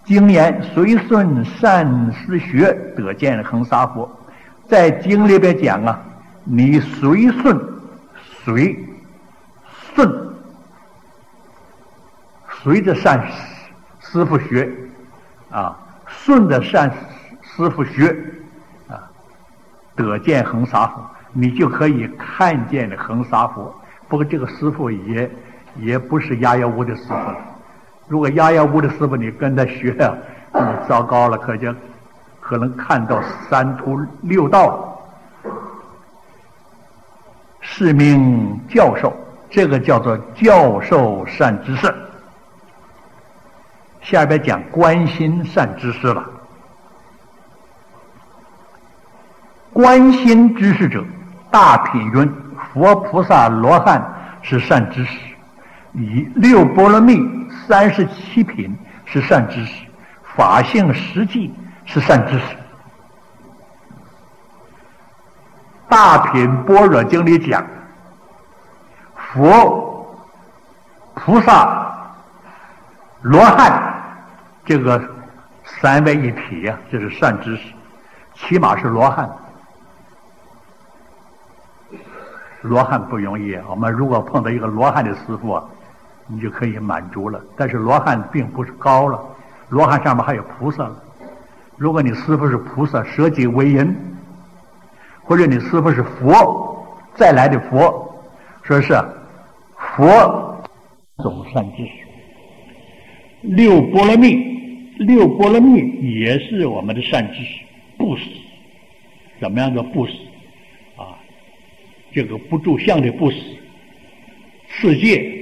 经言随顺善思学，得见恒沙佛。在经里边讲啊，你随顺随着善师傅学啊，顺着善师傅学啊，得见恒沙佛，你就可以看见恒沙佛。不过这个师傅也不是哑哑无的师傅了。如果哑哑无的师傅你跟他学啊，你糟糕了，可能看到三途六道了。是名教授，这个叫做教授善知识。下边讲观心善知识了。观心知识者，大品云：佛菩萨罗汉是善知识，以六波罗蜜37品是善知识，法性实际是善知识。大品般若经里讲，佛菩萨罗汉这个三位一体啊，这是善知识，起码是罗汉。罗汉不容易，我们如果碰到一个罗汉的师傅啊，你就可以满足了。但是罗汉并不是高了，罗汉上面还有菩萨了。如果你师傅是菩萨，舍己为人，或者你师傅是佛再来的佛，说是佛总善知识。六波罗蜜也是我们的善知识。布施，怎么样的布施啊？这个不住相的布施，世界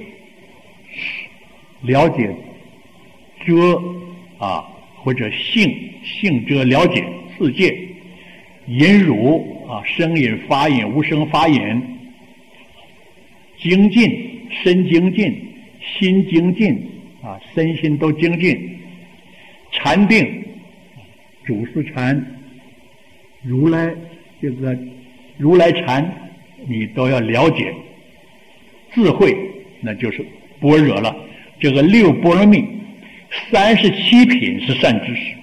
了解遮啊，或者性遮了解世界，忍辱啊，声引法引无声法引，精进身精进心精进啊，身心都精进，禅定主思禅，如来禅你都要了解，智慧那就是般若了。这个六波罗蜜37品是善知识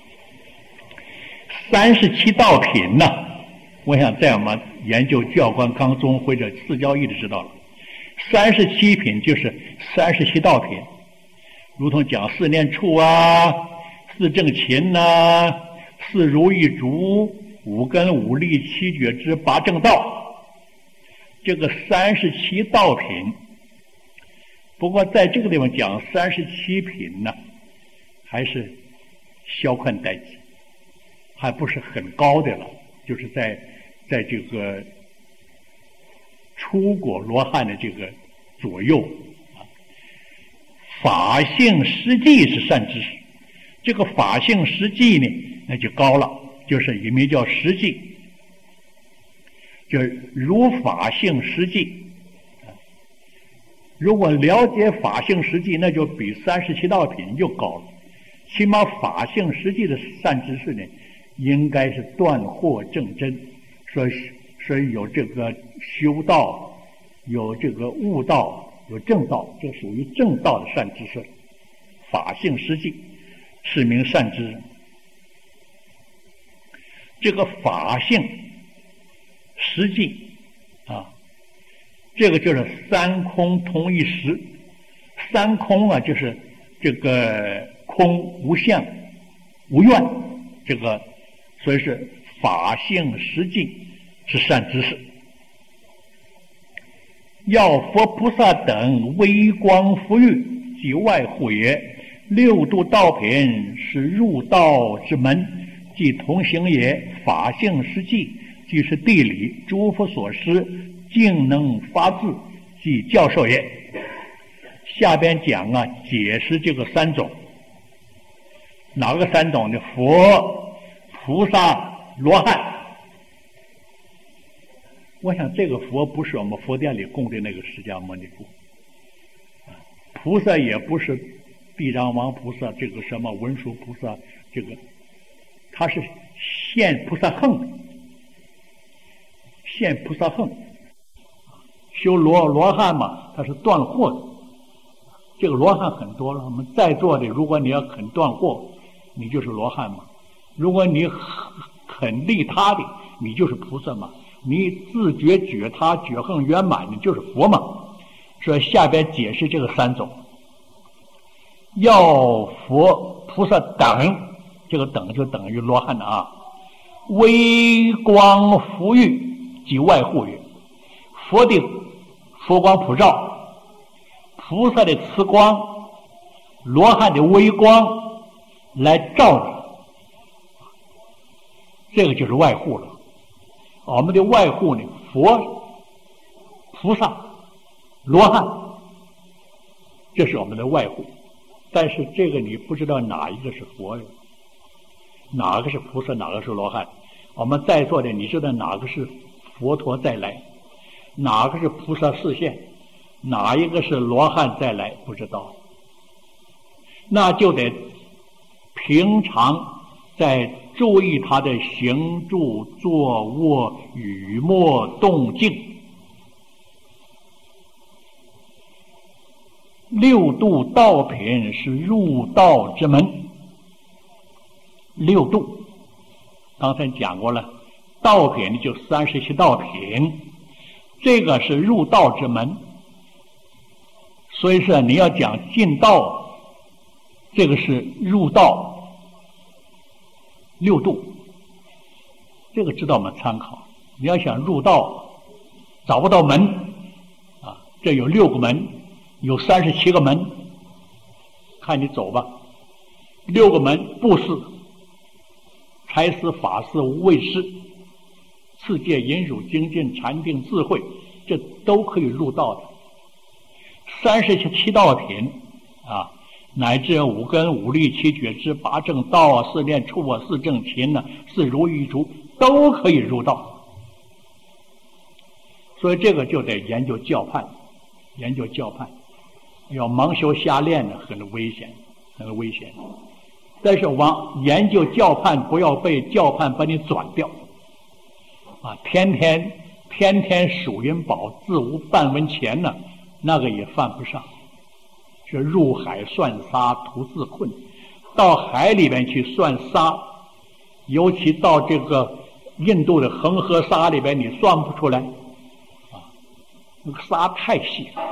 ，37道品呢，我想在我们研究教官纲宗或者四教义的知道了，37品就是37道品，如同讲四念处啊，四正勤啊，四如意足，五根五力七觉支八正道，这个37道品。不过在这个地方讲37品呢，还是小宽待己，还不是很高的了，就是在这个出果罗汉的这个左右啊。法性实际是善知识，这个法性实际呢，那就高了，就是也名叫实际，就是如法性实际。如果了解法性实际，那就比37道品又高了。起码法性实际的善知识呢，应该是断惑正真，所以有这个修道，有这个悟道，有正道，这属于正道的善知识。法性实际是名善知识。这个法性实际啊，这个就是三空同一时。三空啊，就是这个空无相无愿，这个所以是法性实际是善知识。要佛菩萨等微光福裕，即外护也。六度道品是入道之门，即同行也。法性实际即是地理，诸佛所施，竟能发自，即教授也。下边讲啊，解释这个三种。哪个三种呢？佛、菩萨、罗汉。我想这个佛不是我们佛殿里供的那个释迦牟尼佛，菩萨也不是地藏王菩萨，这个什么文殊菩萨，这个他是现菩萨行，现菩萨行，修罗汉嘛，他是断惑的， 这个罗汉很多了。我们在座的，如果你要肯断惑，你就是罗汉嘛；如果你肯利他的，你就是菩萨嘛；你自觉觉他觉行圆满，你就是佛嘛。所以下边解释这个三种，要佛菩萨等，这个等就等于罗汉的啊。微光福欲即外护也，佛的佛光普照，菩萨的慈光，罗汉的微光来照你，这个就是外护了。我们的外护呢，佛、菩萨、罗汉，这是我们的外护。但是这个你不知道哪一个是佛呀，哪个是菩萨，哪个是罗汉。我们在座的，你知道哪个是佛陀再来，哪个是菩萨示现，哪一个是罗汉再来，不知道。那就得平常在注意他的行住坐卧语默动静。六度道品是入道之门。六度刚才讲过了，道品就37道品，这个是入道之门。所以说你要讲进道，这个是入道六度，这个知道我们参考。你要想入道找不到门啊，这有6个门，有37个门，看你走吧。6个门：布施、财施、法施、无畏施、次戒、忍辱、精进、禅定、智慧，这都可以入道的。37道品啊，乃至五根、五力、七觉支、八正道啊、四念处啊、四正勤啊、四如意足，都可以入道。所以这个就得研究教判，研究教判。要盲修瞎练呢，很危险，很危险。但是往研究教判，不要被教判把你转掉啊！天天数银宝，自无半文钱呢，那个也犯不上。是入海算沙，徒自困。到海里边去算沙，尤其到这个印度的恒河沙里边，你算不出来啊，那个沙太细了。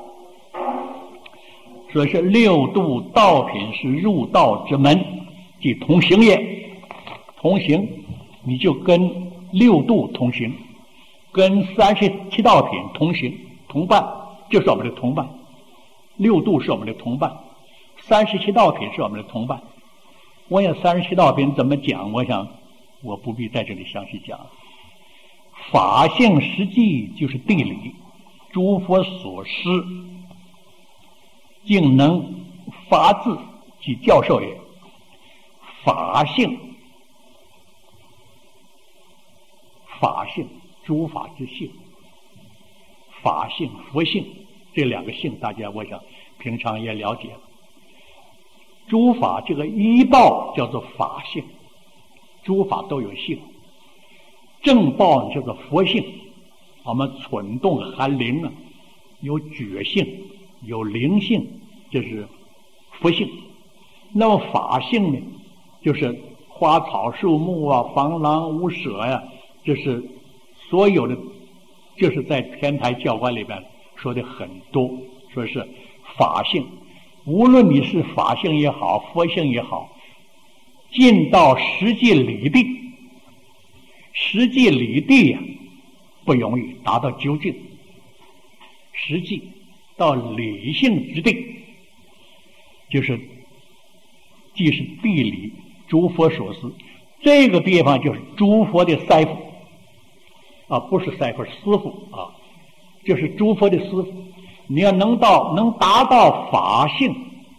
所以是6度道品是入道之门，即同行也。同行，你就跟6度同行，跟37道品同行，同伴，就是我们的同伴。6度是我们的同伴，37道品是我们的同伴。我想37道品怎么讲，我想我不必在这里详细讲。法性实际就是地理，诸佛所施，竟能发自即教授也。法性，法性，诸法之性，法性、佛性，这2个性，大家我想平常也了解了。诸法这个依报叫做法性，诸法都有性。正报叫做佛性，我们蠢动含灵啊，有觉性，有灵性，这是佛性。那么法性呢，就是花草树木啊，防狼无舍呀，这是所有的，就是在天台教观里边说的很多，说是法性。无论你是法性也好，佛性也好，进到实际理地，实际理地呀，不容易达到究竟。实际到理性之地，就是既是地理诸佛所思，这个地方就是诸佛的师父啊，不是师父，师父啊，就是诸佛的师父。你要能达到法性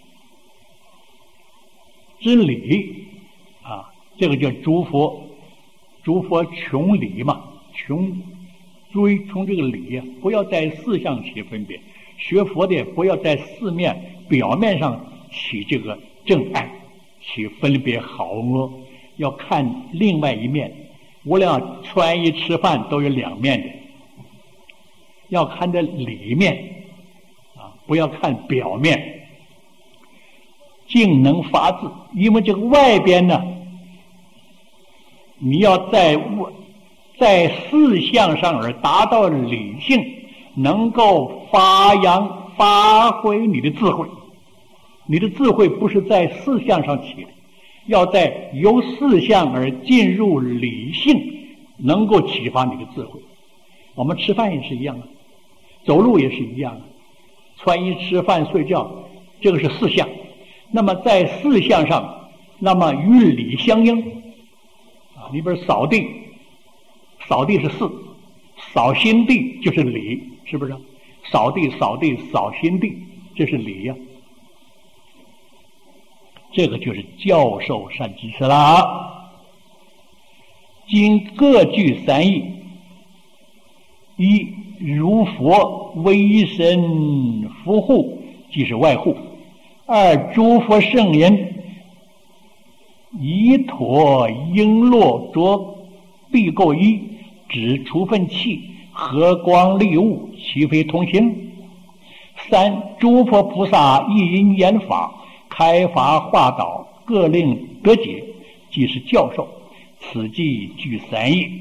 之理啊，这个叫诸佛穷理嘛，从这个理啊，不要在四相起分别。学佛的不要在四面表面上起这个正爱，起分别好恶，要看另外一面。无论穿衣吃饭都有2面的，要看这里面啊，不要看表面。 静能发自，因为这个外边呢，你要在事项上而达到理性，能够发挥你的智慧。你的智慧不是在事项上起的，要在由事项而进入理性，能够启发你的智慧。我们吃饭也是一样的，走路也是一样的，穿衣吃饭睡觉，这个是事项。那么在事项上，那么与理相应啊。你比如扫地是事，扫心地就是理，是不是？扫地扫心地，这是理呀。这个就是教授善知识啦。今各具三义：一如佛威神福护，即是外护；二诸佛圣人以陀璎珞着必垢衣，指处分器，和光利物，其非同行；三诸佛菩萨一因言法，开发化导，各令得解，即是教授。此即具三义。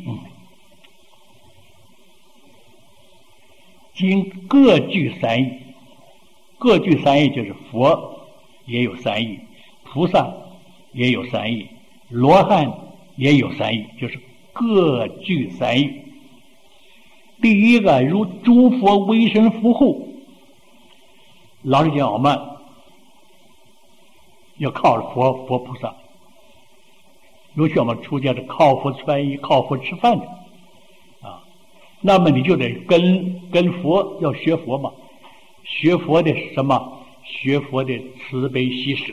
今各具三义，各具三义就是佛也有三义，菩萨也有三义，罗汉也有三义，就是各具三义。第一个，如诸佛威神福护，老实讲，我们要靠佛菩萨，尤其我们出家的靠佛穿衣，靠佛吃饭的啊，那么你就得跟佛要学佛嘛，学佛的什么？学佛的慈悲喜舍。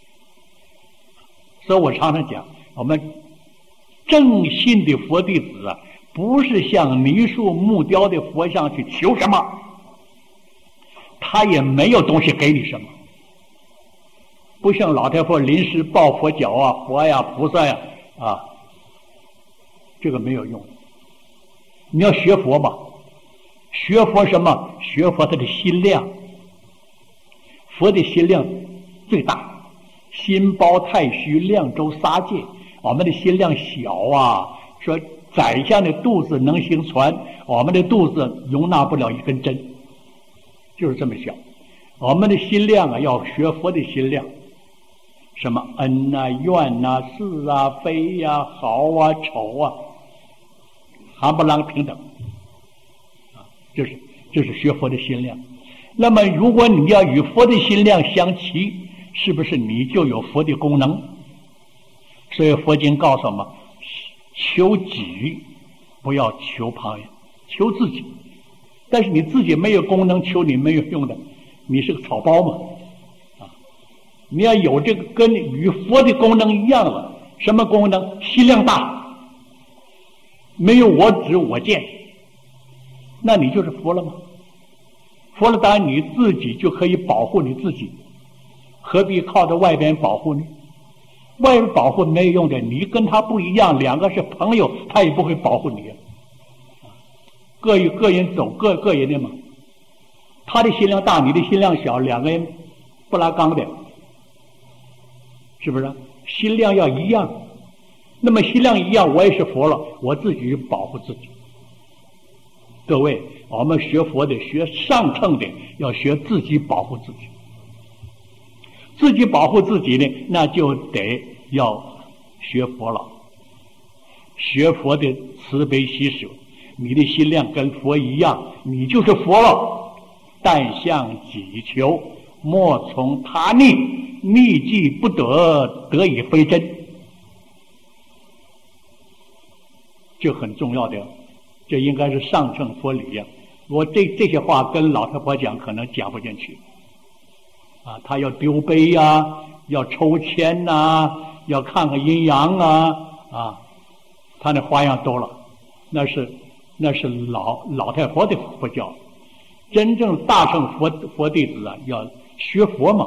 所以我常常讲，我们正信的佛弟子啊，不是向泥塑木雕的佛像去求什么，他也没有东西给你什么。不像老太婆临时抱佛脚啊，佛呀菩萨呀啊，这个没有用。你要学佛嘛，学佛什么？学佛他的心量。佛的心量最大，心包太虚，量周沙界。我们的心量小啊，说宰相的肚子能行船，我们的肚子容纳不了一根针，就是这么小。我们的心量啊，要学佛的心量。什么恩啊、怨啊、是啊、非啊、好啊、丑啊，含不啷平等啊，这是学佛的心量。那么如果你要与佛的心量相齐，是不是你就有佛的功能？所以佛经告诉我们，求己不要求旁人，求自己。但是你自己没有功能，求你没有用的，你是个草包嘛。你要有这个跟与佛的功能一样了，什么功能？心量大，没有我执我见，那你就是佛了吗？佛了，当然你自己就可以保护你自己，何必靠着外边保护呢？外边保护没有用的，你跟他不一样，两个是朋友，他也不会保护你。各人走各人的嘛，他的心量大，你的心量小，两个人不拉刚的。是不是？心量要一样，那么心量一样，我也是佛了，我自己保护自己。各位，我们学佛的、学上乘的，要学自己保护自己。自己保护自己呢，那就得要学佛了，学佛的慈悲喜舍。你的心量跟佛一样，你就是佛了。但向己求，莫从他逆，逆计不得，得以非真。这很重要的，这应该是上乘佛理呀。我这些话跟老太婆讲，可能讲不进去啊。他要丢杯呀，要抽签呐，要看看阴阳啊，他那花样多了。那是老太婆的佛教。真正大乘佛弟子啊，要学佛嘛。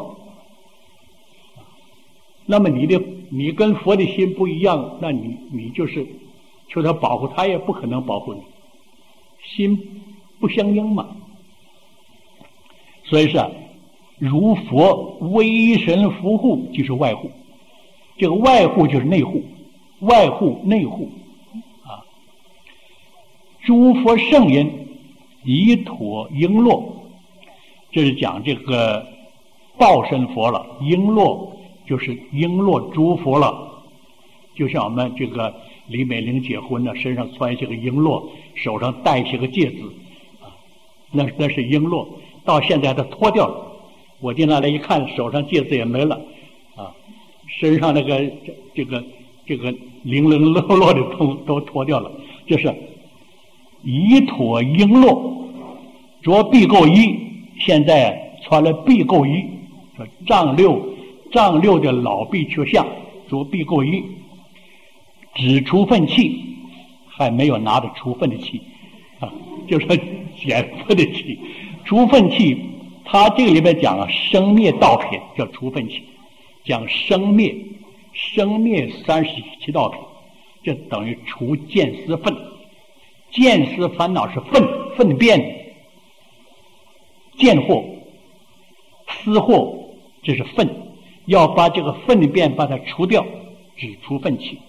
那么你跟佛的心不一样，那你就是求他保护，他也不可能保护你，心不相应嘛。所以说， 如佛威神福护，就是外护。这个外护就是内护，外护内护啊。诸佛圣人以妥璎珞，这是讲这个报身佛了。璎珞就是璎珞诸佛了，就像我们这个李美玲结婚呢，身上穿一些个璎珞，手上戴一些个戒指啊，那是璎珞，到现在它脱掉了。我进来一看，手上戒指也没了啊，身上那个这个零零落落的都脱掉了。这是以妥璎珞，着碧垢衣，现在穿了碧垢衣，说丈六的老婢却下，着碧垢衣，只除粪器，还没有拿着除粪的器啊，就是捡粪的器。除粪器，他这个里面讲生灭道品叫除粪器，讲生灭37道品，这等于除见思粪。见思烦恼是粪便，见惑、思惑，这是粪，要把这个粪便把它除掉，只除粪器。